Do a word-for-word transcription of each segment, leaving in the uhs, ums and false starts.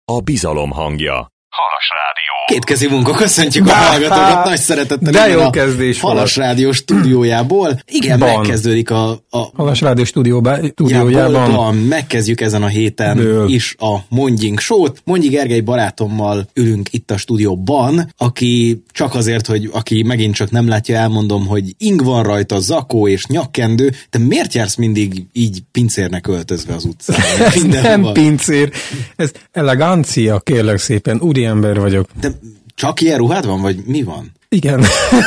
a bizalom hangja. Halas Rádió. Kétkezi munka, köszöntjük a hallgatókat nagy szeretettel. De jó kezdés volt. Halas Rádió stúdiójából. Igen, Ban. megkezdődik a... a Halas Rádió stúdiójában. Ban. Megkezdjük ezen a héten Ből. is a Mondjink Show-t. Mondji Gergely barátommal ülünk itt a stúdióban, aki csak azért, hogy aki megint csak nem látja, elmondom, hogy ing van rajta, zakó és nyakkendő. Te miért jársz mindig így pincérnek öltözve az utcán? Ez nem van. Pincér, ez elegancia, kérlek szépen, úriember vagyok. De csak ilyen ruhád van, vagy mi van? Igen.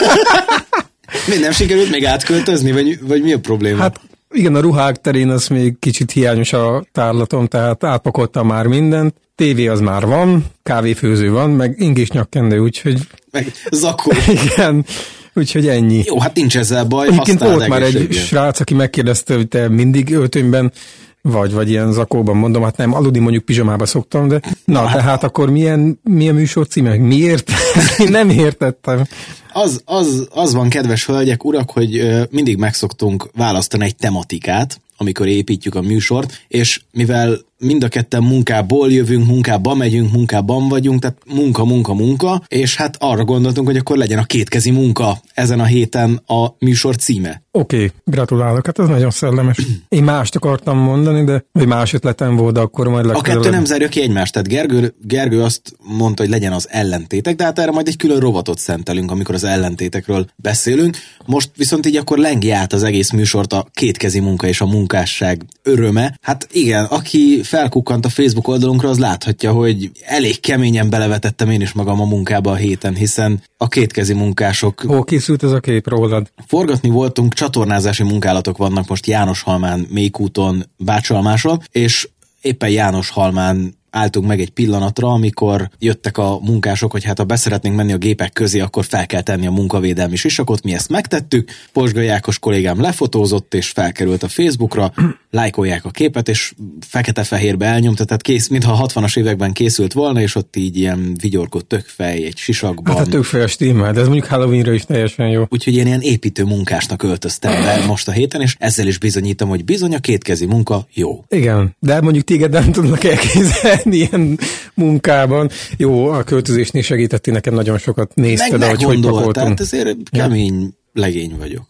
Mi, nem sikerült még átköltözni, vagy, vagy mi a probléma? Hát igen, a ruhák terén az még kicsit hiányos a tárlatom, tehát átpakoltam már mindent. Tévé az már van, kávéfőző van, meg ingés nyakkendő, úgyhogy... Meg zakó. Igen, úgyhogy ennyi. Jó, hát nincs ezzel baj. Egyébként volt már egy srác, aki megkérdezte, hogy te mindig öltönyben vagy, vagy ilyen zakóban, mondom, hát nem, aludni mondjuk pizsamába szoktam, de na, na tehát hát, akkor milyen, milyen műsor címe? Miért? Én nem értettem. Az, az, az van, kedves hölgyek, urak, hogy ö, mindig megszoktunk választani egy tematikát, amikor építjük a műsort, és mivel mind a ketten munkából jövünk, munkába megyünk, munkában vagyunk, tehát munka, munka, munka, és hát arra gondoltunk, hogy akkor legyen a kétkezi munka ezen a héten a műsor címe. Oké, okay, gratulálok, hát ez nagyon szellemes. Én mást akartam mondani, de vagy más ötletem volt, de akkor majd legközelebb. A kettő nem zárja ki egymást, tehát Gergő, Gergő azt mondta, hogy legyen az ellentétek, de hát erre majd egy külön rovatot szentelünk, amikor az ellentétekről beszélünk. Most viszont így akkor lengi át az egész műsort a kétkezi munka és a munkásság öröme. Hát igen, aki felkukkant a Facebook oldalunkra, az láthatja, hogy elég keményen belevetettem én is magam a munkába a héten, hiszen a kétkezi munkások... Hol készült ez a kép rólad? Forgatni voltunk, csatornázási munkálatok vannak most Jánoshalmán, Mékúton, Bácsalmáson, és éppen Jánoshalmán álltunk meg egy pillanatra, amikor jöttek a munkások, hogy hát ha beszeretnénk menni a gépek közé, akkor fel kell tenni a munkavédelmi sisakot, mi ezt megtettük, Pozsgai Ákos kollégám lefotózott, és felkerült a Facebookra, lájkolják a képet, és fekete-fehérbe elnyomta, tehát kész, mintha a hatvanas években készült volna, és ott így ilyen vigyorgó tökfej egy sisakban. Hát a tökfej a stimmel, de ez mondjuk Halloweenra is teljesen jó. Úgyhogy én ilyen építő munkásnak öltöztem be most a héten, és ezzel is bizonyítom, hogy bizony a kétkezi munka jó. Igen, de mondjuk téged nem tudnak elképzelni ilyen munkában. Jó, a költözésnél segítettél nekem, nagyon sokat nézted, meg ahogy hogy pakoltunk. Tehát azért kemény ja. legény vagyok.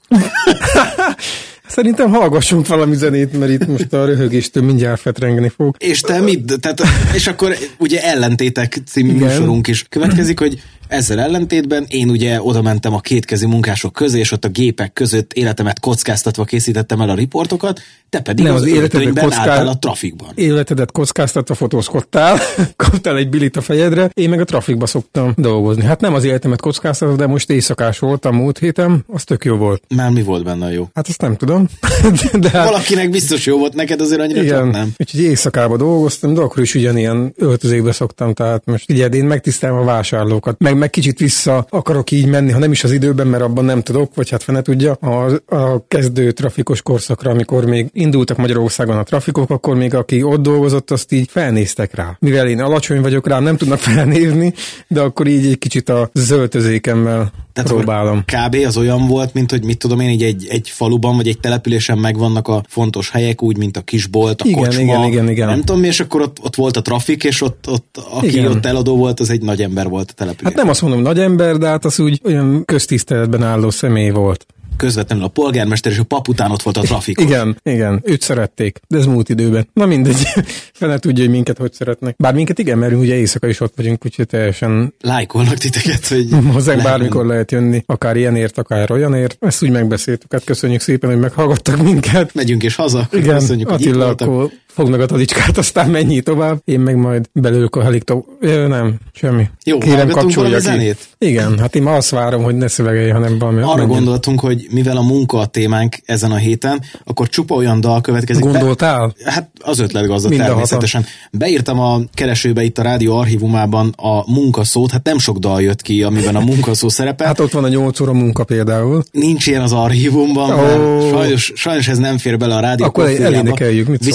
Szerintem hallgassunk valami zenét, mert itt most a röhögéstől mindjárt fetrengeni fog. És te mit? Tehát, és akkor ugye Ellentétek című Igen. műsorunk is következik, hogy ezzel ellentétben én ugye oda mentem a kétkezi munkások közé, és ott a gépek között életemet kockáztatva készítettem el a riportokat, te pedig nem, az, az életedben kocká... álltál a trafikban. Életedet kockáztatva fotózkodtál, kaptál egy bilit a fejedre, én meg a trafikba szoktam dolgozni. Hát nem az életemet kockáztatva, de most éjszakás voltam múlt héten, az tök jó volt. Már mi volt benne a jó? Hát azt nem tudom. de hát... Valakinek biztos jó volt, neked azért annyira Igen. csak nem. Úgyhogy éjszakába dolgoztam, de akkor is ugyanilyen öltözékbe szoktam, tehát most ugye én megtisztelem a vásárlókat, meg, meg kicsit vissza akarok így menni, ha nem is az időben, mert abban nem tudok, vagy hát fene tudja, a, a kezdő trafikos korszakra, amikor még indultak Magyarországon a trafikok, akkor még aki ott dolgozott, azt így felnéztek rá. Mivel én alacsony vagyok rá, nem tudnak felnézni, de akkor így egy kicsit a zöldözékemmel Tehát próbálom. Kb. Az olyan volt, mint hogy mit tudom én, így egy, egy faluban, vagy egy településen megvannak a fontos helyek, úgy, mint a kisbolt, a igen, kocsma, igen, igen, igen. nem tudom mi, és akkor ott, ott volt a trafik, és ott, ott aki igen. ott eladó volt, az egy nagy ember volt a településen. Hát nem azt mondom nagy ember, de hát az úgy olyan köztiszteletben álló személy volt. Közvetlenül a polgármester és a pap után ott volt a trafikos. Igen, igen, őt szerették, de ez múlt időben. Na mindegy, fele tudja, hogy minket hogy szeretnek. Bár minket igen, mert ugye éjszaka is ott vagyunk, úgyhogy teljesen... Lájkolnak titeket, hogy... Hozzánk bármikor lehet jönni, akár ilyenért, akár olyanért. Ezt úgy megbeszéltük, hát köszönjük szépen, hogy meghallgattak minket. Megyünk és haza. Igen, köszönjük, Attila, akkor fog meg a talicskát, aztán mennyi tovább. Én meg majd belőlük a heliktó... Jö, nem, semmi. Jó, kérem, kapcsolja ki. Zenét? Igen, hát én ma azt várom, hogy ne szövegelj, hanem valami... Arra menjen. Gondoltunk, hogy mivel a munka a témánk ezen a héten, akkor csupa olyan dal következik. Gondoltál? Be, hát az ötletgazda természetesen. Beírtam a keresőbe itt a rádió archívumában a munkaszót, hát nem sok dal jött ki, amiben a munkaszó szerepel. Hát ott van a nyolc óra munka például. Nincs ilyen az archívumban, oh. sajnos, sajnos ez nem fér bele a rádió. Akkor elénekeljük, mit Viszont szólsz?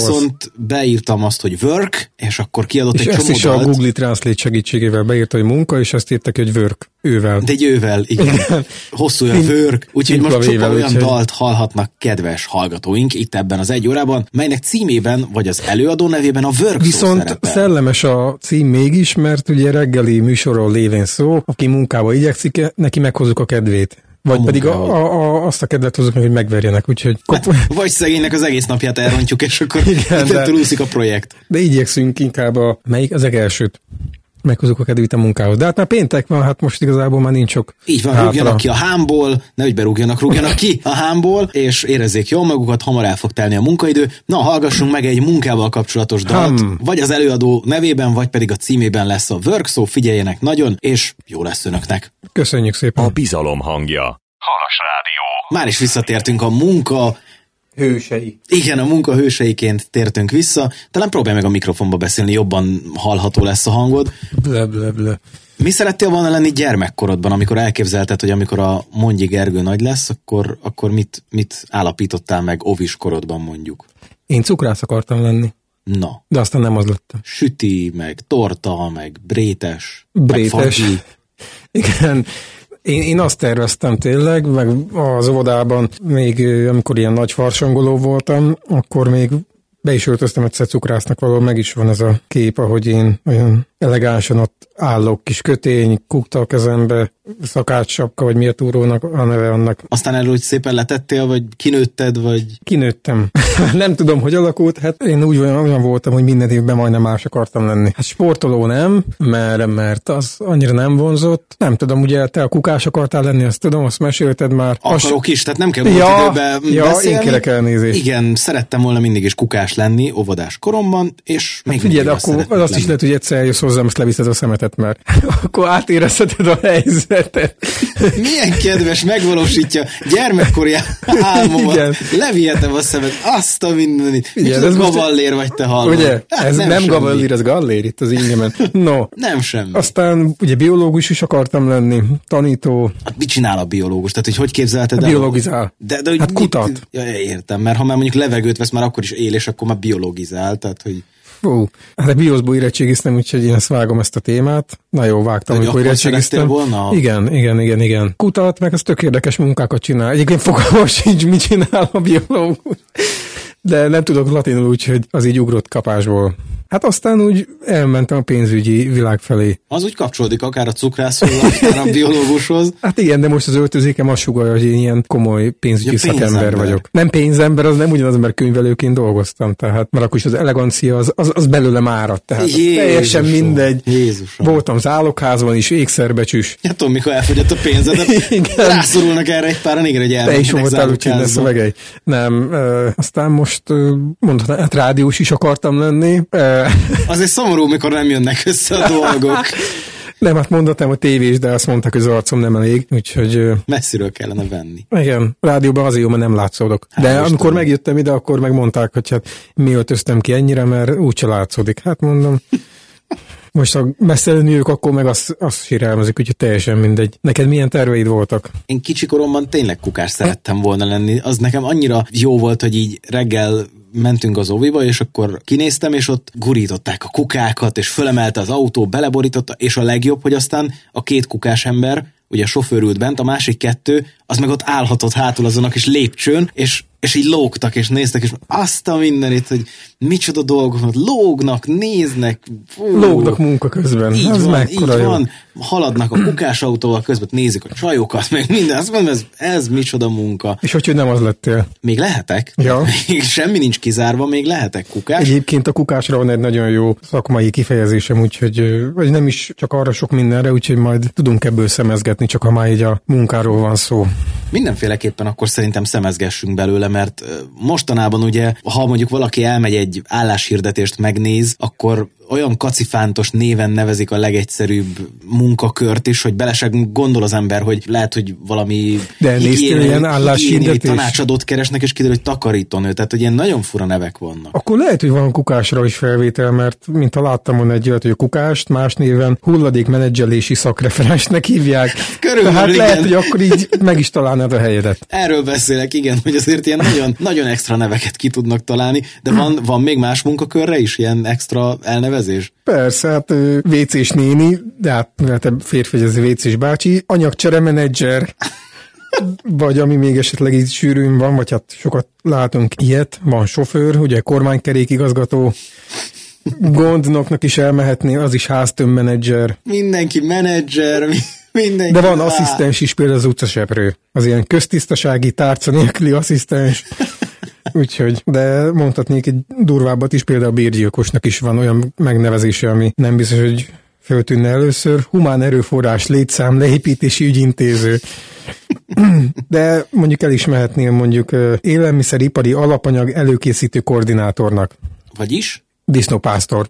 beírtam azt, hogy work, és akkor kiadott és egy csomó dalt. És ezt is a Google Translate segítségével beírta, hogy munka, és azt írtak, hogy work, ővel. De egy ővel, igen. igen. Hosszú a work, úgyhogy most csupa olyan úgyhogy... dalt hallhatnak kedves hallgatóink itt ebben az egy órában, melynek címében, vagy az előadó nevében a work Viszont szó szerepel. Szellemes a cím mégis, mert ugye reggeli műsorról lévén szó, aki munkába igyekszik, neki meghozzuk a kedvét. Vagy a pedig a, a, a, azt a kedvet hozzuk meg, hogy megverjenek, úgyhogy... Hát, vagy szegénynek az egész napját elrontjuk, és akkor ettől úszik a projekt. De igyekszünk inkább a... Melyik? Az legelsőt. Meghozunk a kedvét a munkához. De hát már péntek van, hát most igazából már nincs sok. Így van, hátra. Rúgjanak ki a hámból, nehogy berúgjanak, rúgjanak ki a hámból, és érezzék jól magukat, hamar el fog telni a munkaidő. Na, hallgassunk meg egy munkával kapcsolatos dalt, hmm. vagy az előadó nevében, vagy pedig a címében lesz a work, szó figyeljenek nagyon, és jó lesz önöknek. Köszönjük szépen. A bizalom hangja. Halas Rádió. Már is visszatértünk a munka hősei. Igen, a munka hőseiként tértünk vissza. Talán próbálj meg a mikrofonba beszélni, jobban hallható lesz a hangod. Ble, ble, ble. Mi szerettél volna lenni gyermekkorodban, amikor elképzelted, hogy amikor a Mondji Gergő nagy lesz, akkor, akkor mit, mit állapítottál meg ovis korodban mondjuk? Én cukrász akartam lenni. Na. De aztán nem az lettem. Süti, meg torta, meg brétes, brétes. meg fagyi. Igen. Én, én azt terveztem tényleg, meg az óvodában még amikor ilyen nagy farsangoló voltam, akkor még be is öltöztem egyszer cukrásznak, valahol meg is van ez a kép, ahogy én olyan elegánsan ott állok, kis kötény, kukta a kezembe, szakácssapka, vagy miért túrónak a neve annak. Aztán erről, hogy szépen letettél, vagy kinőtted, vagy... Kinőttem. Nem tudom, hogy alakult, hát én úgy olyan, olyan voltam, hogy minden évben majdnem más akartam lenni. Hát sportoló nem, mert, mert az annyira nem vonzott. Nem tudom, ugye te a kukás akartál lenni, azt tudom, azt mesélted már. Akarok is, tehát nem kell múlt ja, időben ja, beszélni. Én kérek elnézést. Igen, szerettem volna mindig is kukás lenni, óvodás koromban, és még hát figyeld, akkor az azt lenni. Is lehet, hogy egyszer eljössz hozzám, azt leviszed a szemetet, mert akkor átérezheted a helyzetet. Milyen kedves, megvalósítja gyermekkori álmomat. Levihetem a szemet, azt a mindenit. Micsoda gavallér vagy te hallom. Ugye, hát ez nem, nem gavallér, ez gallér itt az ingyemen. No. Nem semmi. Aztán ugye biológus is akartam lenni, tanító. Hát mit csinál a biológus? Tehát, hogy hogy képzelted el? Biologizál. De, de, hát kutat. Ja, értem, mert ha már mondjuk levegőt vesz, már akkor is él, és akkor már biologizál, tehát, hogy... Fú, hát a bioszból érettségiztem, úgyhogy én ezt vágom ezt a témát. Na jó, vágtam, amikor érettségiztem. Volna? Igen, igen, igen, igen. Kutat, meg az tök érdekes munkákat csinál. Egyébként fogalmam sincs, mit csinál a biológus. De nem tudok latinul, úgyhogy az így ugrott kapásból. Hát aztán úgy elmentem a pénzügyi világ felé. Az úgy kapcsolódik akár a cukrászhoz, akár a biológushoz. Hát igen, de most az öltözékem azt sugalja, hogy én ilyen komoly pénzügyi ja, szakember vagyok. Nem pénzember, az nem ugyanaz, mert könyvelőként dolgoztam, tehát mert akkor is az elegancia az, az, az belőlem áradt, tehát Jézusom, teljesen mindegy. Jézusom. Voltam zálogházban is, ékszerbecsüs. Ja, tudom, mikor elfogyott a pénzedet, rászorulnak erre egy páran, igen, hogy elmennek. Te is voltál, úgyhogy lesz a megely. Nem, e, aztán most mondhatnám, hát rádiós is akartam lenni. E, Azért szomorú, mikor nem jönnek össze a dolgok. Nem, hát mondhatnám a tévés, de azt mondták, hogy az arcom nem elég, úgyhogy... Messziről kellene venni. Igen, rádióban azért jó, mert nem látszódok. Hát de amikor tudom. Megjöttem ide, akkor megmondták, hogy hát mi öltöztem ki ennyire, mert úgyse látszódik. Hát mondom... Most a messzelenők, akkor meg azt, azt sérelmezik, úgyhogy teljesen mindegy. Neked milyen terveid voltak? Én kicsi koromban tényleg kukás szerettem volna lenni. Az nekem annyira jó volt, hogy így reggel mentünk az óviba, és akkor kinéztem, és ott gurították a kukákat, és fölemelte az autó, beleborította, és a legjobb, hogy aztán a két kukás ember, ugye a sofőr ült bent, a másik kettő, az meg ott állhatott hátul azon a kis lépcsőn, és, és így lógtak, és néztek, és azt a mindenit, hogy micsoda dolgok van, lógnak, néznek. Fú, lógnak munka közben. Így az van, így jó. Van. Haladnak a kukás autóval közben, nézik a csajokat, meg minden. Azt mondom, ez, ez micsoda munka. És hogy nem az lettél? Még lehetek. Ja. Még semmi nincs kizárva, még lehetek kukás. Egyébként a kukásra van egy nagyon jó szakmai kifejezésem, úgyhogy vagy nem is csak arra sok mindenre, úgyhogy majd tudunk ebből szemezgetni, csak ha már így a munkáról van szó. Mindenféleképpen akkor szerintem szemezgessünk belőle, mert mostanában ugye, ha mondjuk valaki elmegy egy álláshirdetést megnéz, akkor olyan kacifántos néven nevezik a legegyszerűbb munkakört is, hogy bele se gondol az ember, hogy lehet, hogy valami higiéniai tanácsadót keresnek, és kiderül, hogy takarítónő. Tehát, hogy ilyen nagyon fura nevek vannak. Akkor lehet, hogy van Kukásra is felvétel, mert mint ha láttam volna egy olyat, hogy a Kukást más néven hulladékmenedzselési szakreferensnek hívják. Körülbelül Tehát igen. lehet, hogy akkor így meg is találnád a helyedet. Erről beszélek, igen, hogy azért ilyen nagyon, nagyon extra neveket ki tudnak találni, de van, van még más munkakörre is ilyen extra elnevezés? Persze, hát vé cés néni, de hát, hát férfi, ez vé cés bácsi, anyagcsere menedzser, vagy ami még esetleg így sűrűn van, vagy hát sokat látunk ilyet, van sofőr, ugye kormánykerékigazgató, gondnoknak is elmehetné, az is háztömbmenedzser. Mindenki menedzser, mindenki. De van asszisztens is, például az utcaseprő. Az ilyen köztisztasági tárca nélküli asszisztens. Úgyhogy, de mondhatnék egy durvábbat is, például a bérgyilkosnak is van olyan megnevezése, ami nem biztos, hogy föltűnne először. Humán erőforrás létszám leépítési ügyintéző. De mondjuk el is mehetnél mondjuk élelmiszeripari alapanyag előkészítő koordinátornak. Vagyis? Disznópásztor.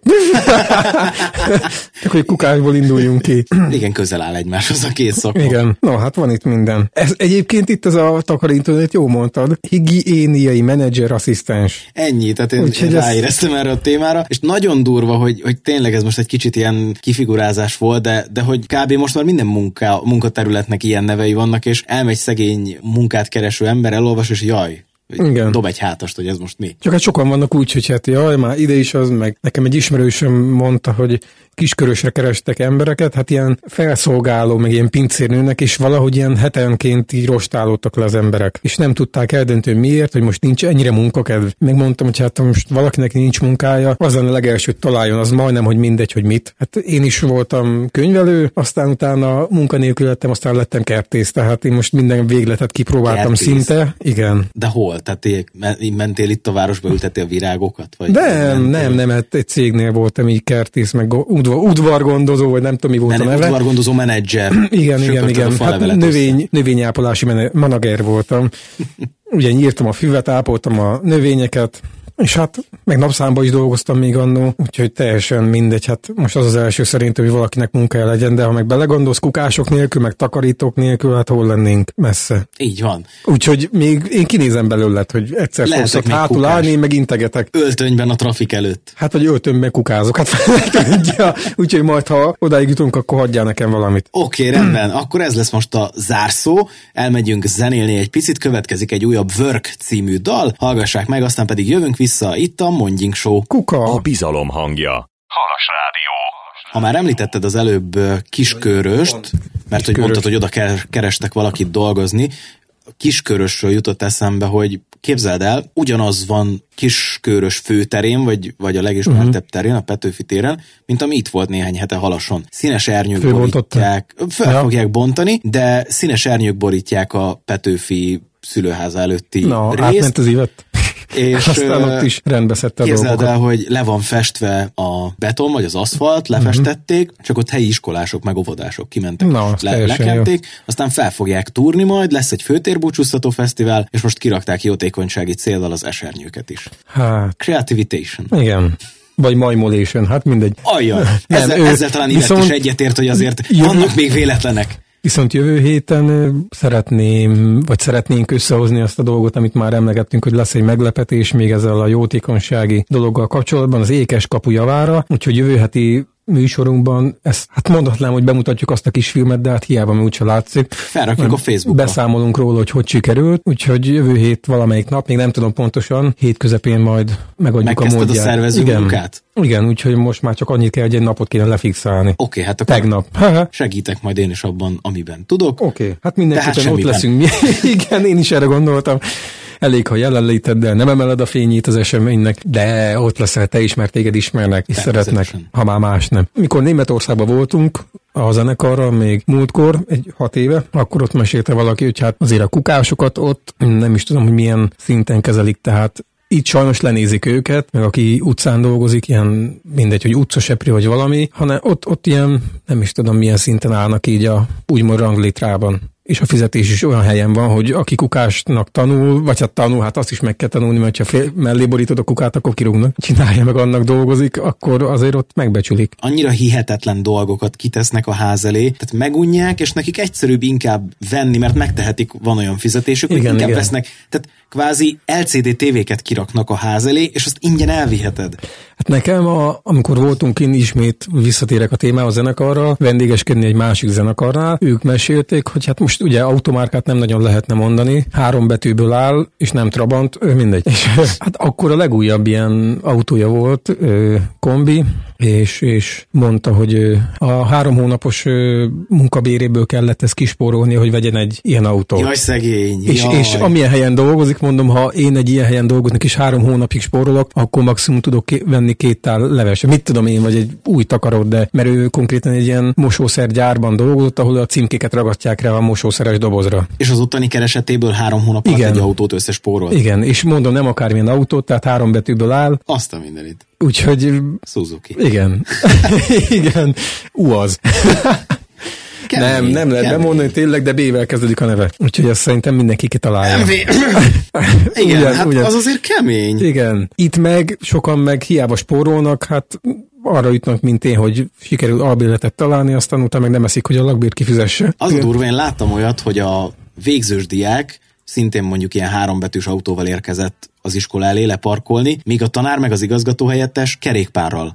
Csak hogy Kukásból induljunk ki. Igen, közel áll egymáshoz a két szakma. Igen, no, hát van itt minden. Ez, egyébként itt ez a takarítónőt jó mondtad, higiéniai menedzser asszisztens. Ennyi, tehát én, én ráéreztem erre a témára, és nagyon durva, hogy, hogy tényleg ez most egy kicsit ilyen kifigurázás volt, de, de hogy kb. Most már minden munka, munkaterületnek ilyen nevei vannak, és elmegy szegény munkát kereső ember, elolvas, és jaj, igen. Dob egy hátast, hogy ez most mi. Csak hát sokan vannak úgy, hogy hát jaj, már ide is az, meg nekem egy ismerősöm mondta, hogy Kiskörösre kerestek embereket, hát ilyen felszolgáló, meg ilyen pincérnőnek, és valahogy ilyen hetenként így rostálódtak le az emberek. És nem tudták eldönteni miért, hogy most nincs ennyire munkakedv. Megmondtam, hogy hát most valakinek nincs munkája, az lenne legelső, hogy találjon, az majdnem, hogy mindegy, hogy mit. Hát én is voltam könyvelő, aztán utána munkanélkül lettem, aztán lettem kertész, tehát én most minden végletet kipróbáltam kertész. Szinte. Igen. De hol? Tehát mentél itt a városba, ültettél a virágokat? Vagy nem, nem, nem, hát egy cégnél voltam így kertész, meg udvar, udvargondozó, vagy nem tudom, mi volt nem, a neve. Udvargondozó menedzser. Igen, igen, igen. Hát növény, növényápolási manager voltam. Ugye nyírtam a füvet, ápoltam a növényeket, és hát meg napszámba is dolgoztam még annó, úgyhogy teljesen mindegy. Hát most az az első szerintem, hogy valakinek munkája legyen, de ha meg belegondolsz kukások nélkül, meg takarítók nélkül, hát hol lennénk messze. Így van. Úgyhogy még én kinézem belőled, hogy egyszer fogsz ott hátul állni, én meg integetek. Öltönyben a trafik előtt. Hát vagy öltönyben kukázok. Hát tudja. Úgyhogy majd, ha odáig jutunk, akkor hagyjál nekem valamit. Oké, okay, rendben. Akkor ez lesz most a zárszó. Elmegyünk zenélni egy picit, következik egy újabb Work című dal. Hallgassák meg, aztán pedig jövünk vissza itt a Mondjink Show. Kuka. A bizalom hangja. Halas Rádió. Ha már említetted az előbb Kisköröst, mert hogy mondtad, hogy oda kerestek valakit dolgozni, Kiskörösről jutott eszembe, hogy képzeld el, ugyanaz van Kiskörös főterén, vagy, vagy a legismertebb uh-huh. terén, a Petőfi téren, mint ami itt volt néhány hete Halason. Színes ernyők borítják, fel ja. fogják bontani, de színes ernyők borítják a Petőfi szülőháza előtti Na, részt. Átment az ívet. És aztán ott is rendbe szedte a dolgokat. Képzeld el, hogy le van festve a beton, vagy az aszfalt, lefestették, uh-huh. csak ott helyi iskolások, meg óvodások kimentek, Na, le, lekenték, aztán fel fogják túrni majd, lesz egy főtérbúcsúztató fesztivál, és most kirakták jótékonysági céllal az esernyőket is. Hát. Creativation. Igen. Vagy majmolation, hát mindegy. Ajjaj, ezzel, ő, ezzel talán Ivett is egyetért, hogy azért jövő, vannak még véletlenek. Viszont jövő héten szeretném, vagy szeretnénk összehozni azt a dolgot, amit már emlegettünk, hogy lesz egy meglepetés még ezzel a jótékonysági dologgal kapcsolatban az Ékes kapu javára, úgyhogy jövő heti műsorunkban ezt, hát mondhatnám, hogy bemutatjuk azt a kis filmet, de hát hiába, mert úgyse látszik. Felrakjuk a Facebookra. Beszámolunk róla, hogy hogy sikerült, úgyhogy jövő hét valamelyik nap, még nem tudom pontosan, hét közepén majd megadjuk a módját. Megkezdted a szervező igen, munkát? Igen, úgyhogy most már csak annyit kell, hogy egy napot kéne lefixálni. Oké, okay, hát akkor tegnap. Segítek majd én is abban, amiben tudok. Oké, okay, hát mindenképpen hát ott leszünk. Igen, én is erre gondoltam. Elég, ha jelenléted, de nem emeled a fényét az eseménynek, de ott leszel te is, mert téged ismernek, és szeretnek, ha már más nem. Mikor Németországban voltunk, a zenekarral még múltkor, egy hat éve, akkor ott mesélte valaki, hogy hát azért a kukásokat ott nem is tudom, hogy milyen szinten kezelik, tehát itt sajnos lenézik őket, meg aki utcán dolgozik, ilyen mindegy, hogy utcasepri vagy valami, hanem ott, ott ilyen, nem is tudom milyen szinten állnak így a úgymond ranglétrában. és a fizetés is olyan helyen van, hogy aki kukásnak tanul, vagy hát tanul, hát azt is meg kell tanulni, mert ha fél, mellé borítod a kukát, akkor kirúgnak. Csinálja meg, annak dolgozik, akkor azért ott megbecsülik. Annyira hihetetlen dolgokat kitesznek a ház elé, tehát megunják, és nekik egyszerűbb inkább venni, mert megtehetik, van olyan fizetésük, hogy igen, inkább igen. vesznek. Tehát kvázi el cé dé tévéket kiraknak a ház elé, és azt ingyen elviheted. Hát nekem, a, amikor voltunk én, ismét visszatérek a témához, a zenekarra, vendégeskedni egy másik zenekarnál, ők mesélték, hogy hát most ugye automárkát nem nagyon lehetne mondani, három betűből áll, és nem Trabant, mindegy. És, hát akkor a legújabb ilyen autója volt, kombi, és, és mondta, hogy a három hónapos munkabéréből kellett ezt kispórolni, hogy vegyen egy ilyen autót. Jaj, szegény. És, jaj. és amilyen helyen dolgozik, mondom, ha én egy ilyen helyen dolgoznak, és három hónapig spórolok, akkor maximum tudok ké- venni két tál leves. Mit tudom én, vagy egy új takarod, de mert ő konkrétan egy ilyen mosószergyárban dolgozott, ahol a címkéket ragadják rá a mosószeres dobozra. És az ottani keresetéből három hónap alatt egy autót összespórolt. Igen, és mondom, nem akármilyen autót, tehát három betűből áll. Azt a mindenit. Úgyhogy... Suzuki. Igen. Igen. Uaz. Kemény, nem, nem lehet kemény. Bemondani tényleg, de B-vel kezdődik a neve. Úgyhogy azt szerintem mindenki kitalálja. Igen, ugyan, hát ugyan. Az azért kemény. Igen. Itt meg sokan meg hiába spórolnak, hát arra jutnak, mint én, hogy sikerül albérletet találni, aztán utána meg nem eszik, hogy a lakbért kifizesse. Az a durva, én láttam olyat, hogy a végzős diák szintén mondjuk ilyen hárombetűs autóval érkezett az iskola elé leparkolni, míg a tanár meg az igazgatóhelyettes kerékpárral.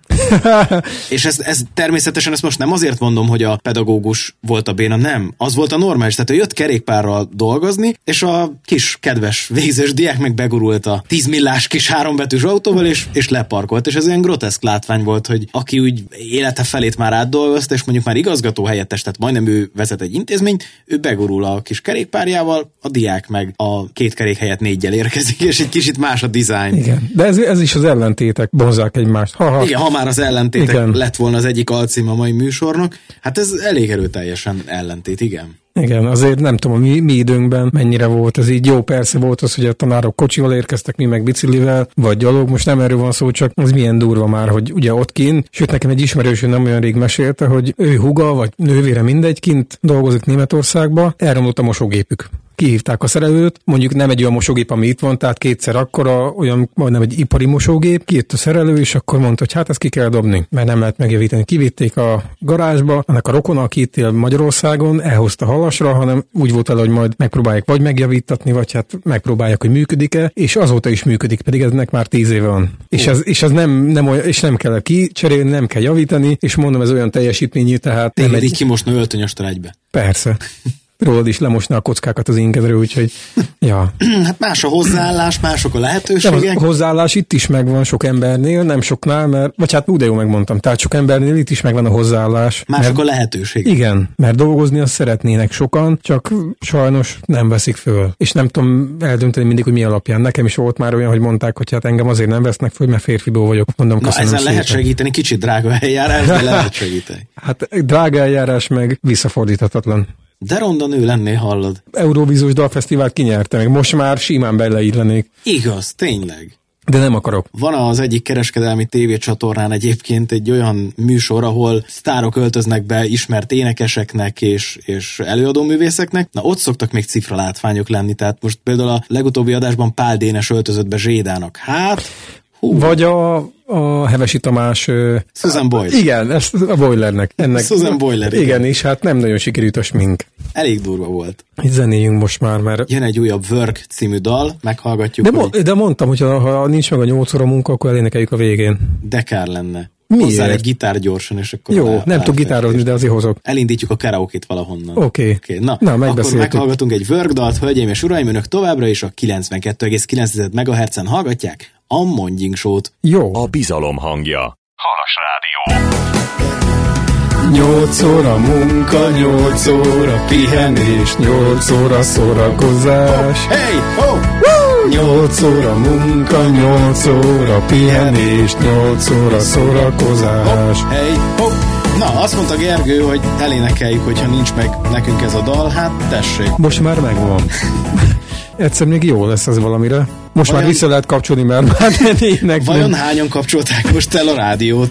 És ez, ez természetesen ezt most nem azért mondom, hogy a pedagógus volt a béna, nem. Az volt a normális, tehát ő jött kerékpárral dolgozni, és a kis kedves végzős diák meg begurult a tízmillás kis hárombetűs autóval, és, és leparkolt. És ez olyan groteszk látvány volt, hogy aki úgy élete felét már átdolgozta, és mondjuk már igazgatóhelyettes, tehát majdnem ő vezet egy intézményt, ő begurul a kis kerékpárjával, a diák meg a két kerék helyett négyel érkezik, és egy kicsit más a dizájn. Igen, de ez, ez is az ellentétek bonzák egymást. Ha-ha. Igen, ha már az ellentétek igen. lett volna az egyik alcím a mai műsornak, hát ez elég erőteljesen ellentét, igen. Igen, azért nem tudom, a mi, mi időnkben mennyire volt ez így. Jó, persze volt az, hogy a tanárok kocsival érkeztek, mi meg biciklivel, vagy gyalog, most nem erről van szó, csak az milyen durva már, hogy ugye ott kint, sőt nekem egy ismerősöm nem olyan rég mesélte, hogy ő húga, vagy nővére mindegy, kint dolgozik Németországba, elromlott a mosógépük. Kihívták a szerelőt, mondjuk nem egy olyan mosógép, ami itt van, tehát kétszer akkora, olyan majdnem egy ipari mosógép, kijött a szerelő, és akkor mondta, hogy hát ezt ki kell dobni, mert nem lehet megjavítani. Kivitték a garázsba, annak a rokona, aki itt él Magyarországon, elhozta halasra, hanem úgy volt el, hogy majd megpróbálják vagy megjavítatni, vagy hát megpróbálják, hogy működik-e, és azóta is működik, pedig eznek már tíz éve van. És ez, és ez nem, nem olyan, és nem kell kicserélni, nem kell javítani, és mondom, ez olyan teljesítményű, tehát tényleg nem egy... így kimosna öltönyöstől egybe. Persze. Rólad is lemosná a kockákat az inkedről, úgyhogy, ja. Hát más a hozzáállás, mások a lehetőségek. A hozzáállás itt is megvan sok embernél, nem soknál, mert, vagy hát úgy, de jó megmondtam, tehát sok embernél itt is megvan a hozzáállás. Mások mert, a lehetőségek. Igen, mert dolgozni azt szeretnének sokan, csak sajnos nem veszik föl. És nem tudom eldönteni mindig, hogy mi alapján. Nekem is volt már olyan, hogy mondták, hogy hát engem azért nem vesznek föl, mert férfiból vagyok. Mondom, na ezen szépen. Lehet segíteni, kicsit drága eljárás, de lehet segíteni. Hát drága eljárás meg visszafordíthatatlan. De ronda nő lennél, hallod. Eurovíziós dalfesztivált kinyerte meg, most már simán beleillenék. Igaz, tényleg. De nem akarok. Van az egyik kereskedelmi tévécsatornán egyébként egy olyan műsor, ahol sztárok öltöznek be ismert énekeseknek és, és előadóművészeknek. Na ott szoktak még cifra látványok lenni, tehát most például a legutóbbi adásban Pál Dénes öltözött be Zsédának. Hát... Hú. Vagy a, a Hevesi Tamás... Susan Boyle. Igen, ezt a Boilernek. Ennek, Susan Boyle. Igen, igen, és hát nem nagyon sikerült a smink. Elég durva volt. Itt zenéljünk most már, mert... Jön egy újabb Work című dal, meghallgatjuk. De, hogy... mo- de mondtam, hogy ha nincs meg a nyolc óra munka, akkor elénekeljük a végén. De kár lenne. Miért? Hozzá egy gitár gyorsan, és akkor... Jó, nem tud gitározni, de azért hozok. Elindítjuk a karaokét valahonnan. Oké. Okay. Okay. Na, Na akkor meghallgatunk egy Work dalt, hölgyeim és uraim, önök továbbra is a kilencvenkettő egész kilenc megahertzen hallgatják a Mondjing Show-t. Jó. A bizalom hangja. Halas Rádió. Nyolc óra munka, nyolc óra pihenés, nyolc óra szórakozás. Oh, hey, oh, nyolc óra munka, nyolc óra pihenés, nyolc óra szórakozás. Oh, hey, oh. Na, azt mondta Gergő, hogy elénekeljük, hogyha nincs meg nekünk ez a dal, hát tessék. Most már megvan. Egyszer még jó lesz ez valamire. Most vajon, már vissza lehet kapcsolni, mert már nem ének. Vajon hányan kapcsolták most el a rádiót?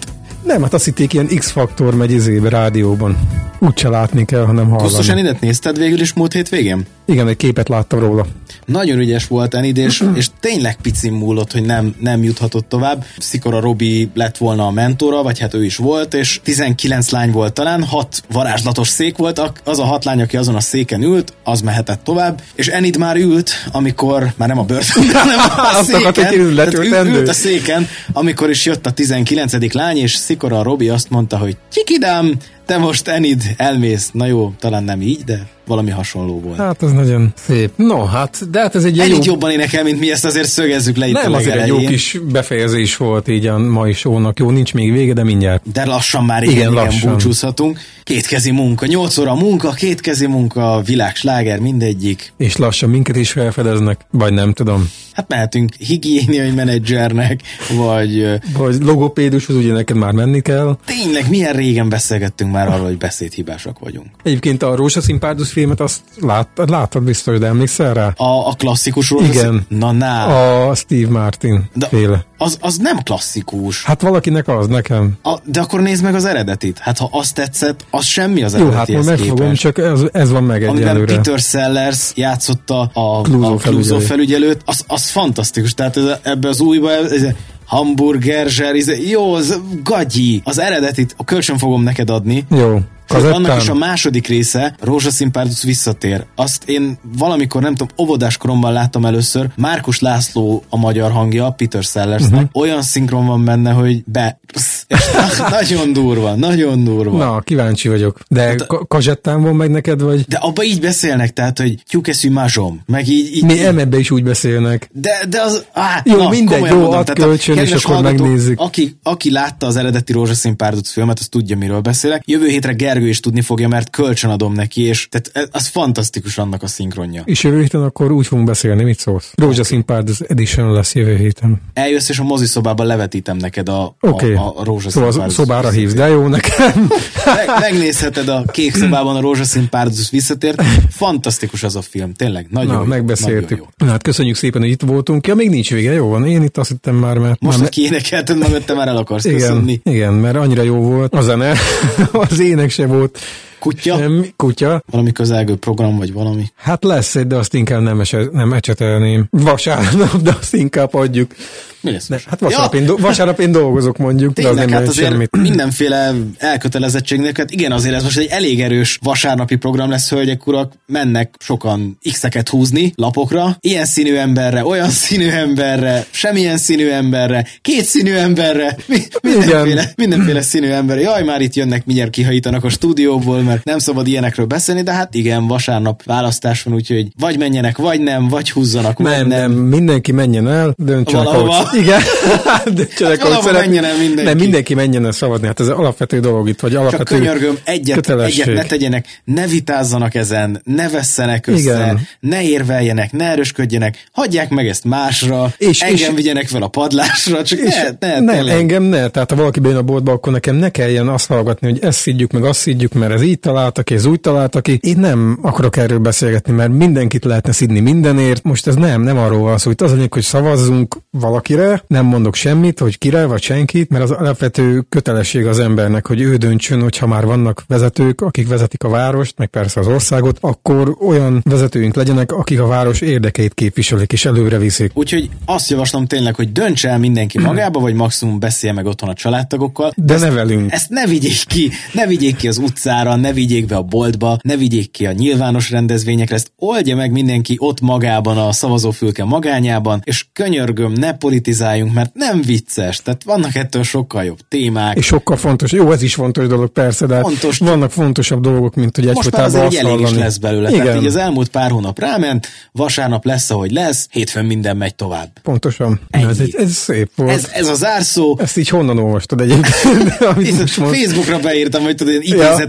Nem, hát azt hitték, ilyen X-faktor megy izébe rádióban. Úgyse látni kell, hanem hallani. Kusztos Enidet nézted végül is múlt hétvégén? Igen, egy képet láttam róla. Nagyon ügyes volt Enid, és, és tényleg picin múlott, hogy nem, nem juthatott tovább. Szikora Robi lett volna a mentora, vagy hát ő is volt, és tizenkilenc lány volt talán, hat varázslatos szék volt, az a hat lány, aki azon a széken ült, az mehetett tovább, és Enid már ült, amikor, már nem a börtönben, hanem a széken, ült, ült a széken, amikor is jött a tizenkilencedik lány, és Szikora Robi azt mondta, hogy Csikidám, te most Enid elmész. Na jó, talán nem így, de valami hasonló volt. Hát ez nagyon szép. No, hát, de hát ez egy Enid jó... jobban énekel, mint mi, ezt azért szögezzük le itt nem, a azért egy jó kis befejezés volt így a mai show-nak. Jó, nincs még vége, de mindjárt. De lassan már igen, igen, lassan. igen búcsúzhatunk. Kétkezi munka, nyolc óra munka, kétkezi munka, világsláger, mindegyik. És lassan minket is felfedeznek, vagy nem tudom. Hát mehetünk higiéniai menedzsernek, vagy... Vagy logopédushoz, ugye neked már menni kell. Tényleg, milyen régen beszélgettünk már arról, hogy beszédhibásak vagyunk. Egyébként a Rózsaszín Párduc filmet azt lát, láttad biztos, de emlékszel rá? A, a klasszikus Rózsaszín? Igen. Na, ná. A Steve Martin de féle. Az, az nem klasszikus. Hát valakinek az, nekem. A, de akkor nézd meg az eredetit. Hát ha azt tetszett, az semmi az eredetihez képest. Jó, hát most megfogom, csak ez, ez van meg egyelőre. Amiben Peter Sellers játszotta a Clouseau felügyelőt, az, az fantasztikus. Tehát ez, ebbe az újba ez, hamburger, zser, jó, az gagyi. Az eredetit, a kölcsön fogom neked adni. Jó. Annak is a második része, Rózsaszín Párduc visszatér. Azt én valamikor, nem tudom, óvodás koromban láttam először. Márkus László a magyar hangja, Peter Sellersnek. Uh-huh. Olyan szinkron van benne, hogy be... Psz, és nagyon durva, nagyon durva. Na, kíváncsi vagyok. De hát, kazettán van meg neked, vagy? De abba így beszélnek, tehát, hogy tyúkeszű mazsom. Meg így... így mi emebbe is úgy beszélnek. De, de az... Á, jó, na, mindegy, jó, add kölcsön, és akkor megnézzük. Aki, aki látta az eredeti Rózsaszín Párduc filmet, az tudja, miről beszélek. Jövő hétre Gergő is tudni fogja, mert kölcsön adom neki, és tehát az fantasztikus annak a szinkronja. És jövő héten akkor úgy fogunk beszélni, mit szólsz? Rózsaszín Párduc Edition lesz jövő héten. Eljössz, és a moziszobában levetítem neked a, okay. a, a Rózsaszín Párduc. Szóval szobára hívsz, de jó nekem. Meg, megnézheted a kék szobában a Rózsaszín Párduc visszatért. Fantasztikus az a film, tényleg. Nagyon Na, jó. Megbeszéltük. Nagyon jó. Na, hát köszönjük szépen, hogy itt voltunk. Ja, még nincs vége, jó van. Én itt azt hittem már, mert... Most, már hogy kiénekelted magad, te már el akarsz igen, köszönni. Igen, mert annyira jó volt. A zene, az ének se volt. Kutya? Semmi, kutya. Valami közelgő program, vagy valami? Hát lesz egy, de azt inkább nem, ese, nem ecsetelném. Vasárnap, de azt inkább adjuk. Mi lesz? Ne, hát vasárnap én, do, vasárnap én dolgozok, mondjuk. Tényleg, de az nem hát azért semmit. Mindenféle elkötelezettségnek, hát igen, azért ez most egy elég erős vasárnapi program lesz, hölgyek, urak, mennek sokan X-eket húzni lapokra, ilyen színű emberre, olyan színű emberre, semmilyen színű emberre, két színű emberre, mindenféle, mindenféle színű emberre. Jaj, már itt jönnek, mindjárt kihajítanak a stúdióból, mert nem szabad ilyenekről beszélni, de hát igen, vasárnap választás van, úgyhogy vagy menjenek, vagy nem, vagy húzzanak, nem, vagy nem. nem. Mindenki menjen el, döntsenek, ahogy, igen, döntsenek, hát ahogy menjen el mindenki. Nem, mindenki menjen el szavazni, hát ez alapvető dolog itt, vagy alapvető Csak könyörgöm, egyet, egyet ne tegyenek, ne vitázzanak ezen, ne vesszenek össze, igen. Ne érveljenek, ne erősködjenek, hagyják meg ezt másra, és, engem és, vigyenek fel a padlásra, csak és ne, ne, ne engem ne, tehát ha valaki bejön a boltba, akkor nekem ne kelljen azt hallgatni, hogy ezt szidjuk, meg azt szidjuk, mert ez így találtak, ez úgy találtak ki. Én nem akarok erről beszélgetni, mert mindenkit lehetne szidni mindenért. Most ez nem, nem arról van szó, hogy az anyag, hogy szavazzunk valakire, nem mondok semmit, hogy kire vagy senkit, mert az alapvető kötelesség az embernek, hogy ő döntsön, hogyha már vannak vezetők, akik vezetik a várost, meg persze az országot, akkor olyan vezetőink legyenek, akik a város érdekeit képviselik és előre viszik. Úgyhogy azt javaslom tényleg, hogy döntse el mindenki magába, vagy maximum beszélj meg otthon a családtagokkal. De ezt, ne velünk. Ezt ne vigyék ki, ne vigyék ki az utcára, ne vigyék be a boltba, ne vigyék ki a nyilvános rendezvényekre, ezt oldja meg mindenki ott magában, a szavazófülke magányában, és könyörgöm, ne politizáljunk, mert nem vicces, tehát vannak ettől sokkal jobb témák. És sokkal fontos, jó, ez is fontos dolog, persze, de fontos, vannak fontosabb dolgok, mint hogy egyfolytában azt hallani. Most már azért elég is lesz belőle, igen. Tehát így az elmúlt pár hónap ráment, vasárnap lesz, ahogy lesz, hétfőn minden megy tovább. Pontosan. Ez, ez szép volt. Ez, ez a zárszó. Ezt így honnan olvastad egyébként? Facebookra beírtam, hogy tudod, idézetek pont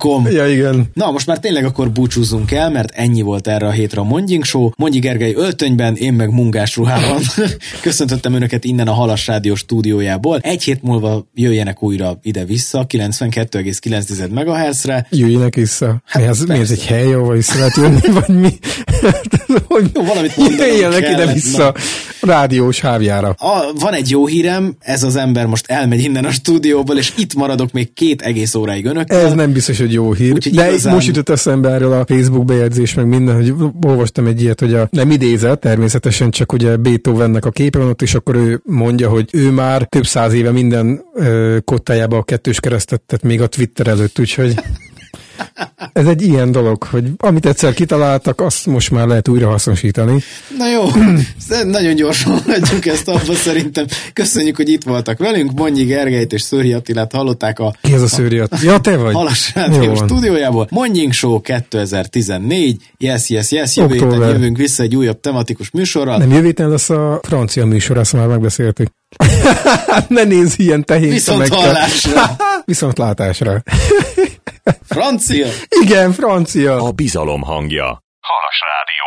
com. Ja, igen. Na, most már tényleg akkor búcsúzzunk el, mert ennyi volt erre a hétre a Mondjink Show. Mondji Gergely öltönyben, én meg munkás ruhában. Köszöntöttem önöket innen a Halas Rádió stúdiójából. Egy hét múlva jöjjenek újra ide-vissza, kilencvenkettő egész kilenc megahertzre. Jöjjenek vissza. Hát, mi, ez, mi ez egy hely, ahol vissza lehet jönni, vagy mi? Hogy jó, valamit mondanom jöjjenek ide-vissza rádiós hávjára. A, van egy jó hírem, ez az ember most elmegy innen a stúdióból, és itt maradok még két egész óráig önökkel. Ez nem biztos, hogy jó hír. Úgyhogy de igazán... most jutott eszembe erről a Facebook bejegyzés, meg minden, hogy olvastam egy ilyet, hogy a, nem idézett, természetesen csak ugye Beethovennek a képe van ott, és akkor ő mondja, hogy ő már több száz éve minden ö, kottájába a kettős keresztet tett még a Twitter előtt, úgyhogy ez egy ilyen dolog, hogy amit egyszer kitaláltak, azt most már lehet újra hasznosítani. Na jó, nagyon gyorsan hagyjuk ezt abba szerintem. Köszönjük, hogy itt voltak velünk. Mondji Gergelyt és Szőri Attilát hallották a... Ki ez a Szőri Attila? Ja, te vagy. Halas Rádió stúdiójából. Mondjink Show kétezer-tizennégy. Yes, yes, yes. Jövő héten jövünk vissza egy újabb tematikus műsorral. Nem, jövő héten lesz a francia műsor, azt már megbeszéltük. Ne nézz ilyen tehén szemekkel. Viszont hallásra. Viszont látásra. Francia? Igen, francia. A bizalom hangja. Halas Rádió.